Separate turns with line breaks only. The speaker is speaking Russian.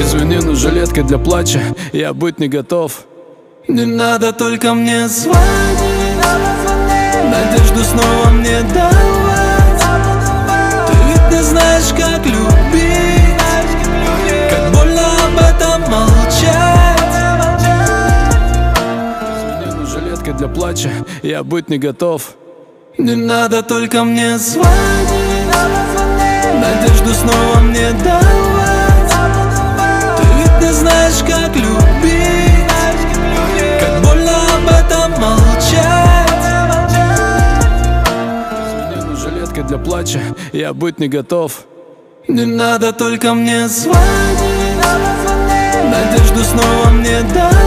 Извини, но жилетка для плача, я быть не готов.
Не надо только мне звонить, надежду снова мне давать. Ты ведь не знаешь, как любить, как больно об этом молчать.
Извини, но жилетка для плача, я быть не готов.
Не надо только мне звонить, надежду снова мне давать. Ты ведь не знаешь, как любить, как больно об этом молчать.
Извини, но жилетка для плача, я быть не готов.
Не надо только мне звонить, надежду снова мне давать.